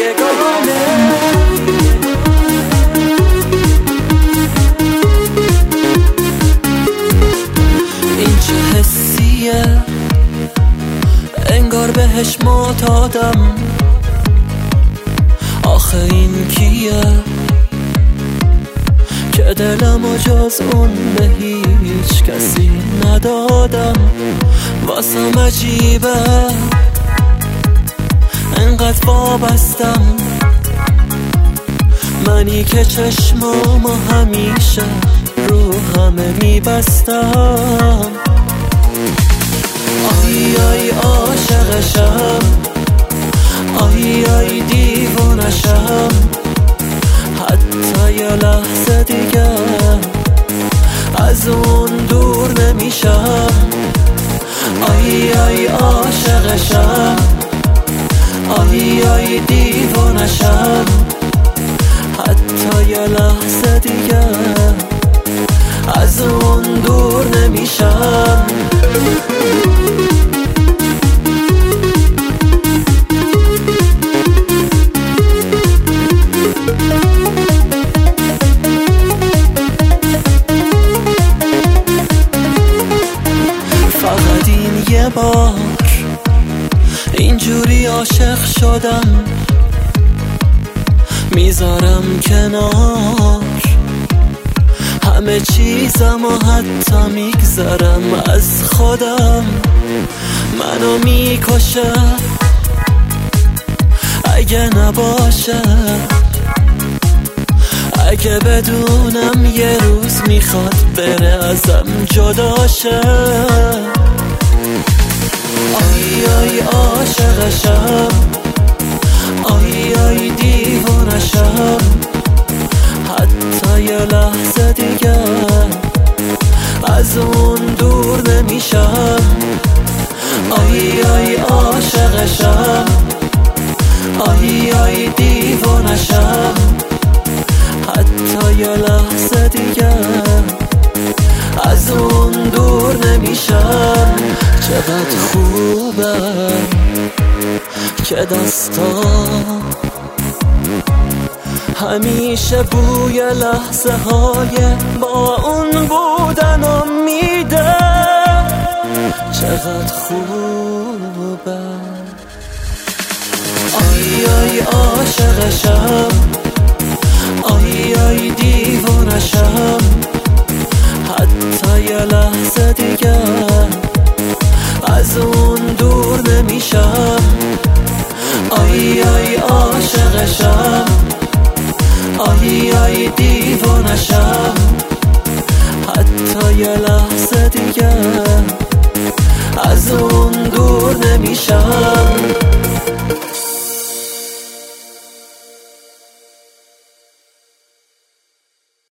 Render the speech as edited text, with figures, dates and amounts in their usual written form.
یگانه. این چه حسیه، انگار بهش معتادم. آخه این کیه که دلمو جز اون به هیچ کسی ندادم. واسم عجیبه انقدر وابستم، منی که چشمامو همیشه رو همه میبستم. آی آی عاشقشم، آی آی دیوونشم، حتی یه لحظه دیگه از اون دور نمیشم. آی آی عاشقشم، آی آی دیوونشم، حتی یه لحظه دیگه از اون دور نمیشم. فقط این یه بار اینجوری عاشق شدم، میذارم کنار همه چیزم و حتی میگذرم از خودم. منو میکشه اگه نباشه، اگه بدونم یه روز میخواد بره ازم جدا شه. آی آی عاشقشم، آی آی دیوونشم، حتی یه لحظه دیگه از اون دور نمیشم. آی آی عاشقشم، آی آی دیوونشم، حتی یه لحظه دیگه از اون دور نمیشم. چقدر خوبه که دستا همیشه بوی لحظه های با اون بودنو میده. چقدر خوبه. آی آی عاشقشم، آی آی دیوونشم، حتی یه لحظه دیگه از اون دور نمیشم. آی آی عاشقشم، آی آی دیوونشم، حتی یه لحظه دیگه از اون دور نمیشم.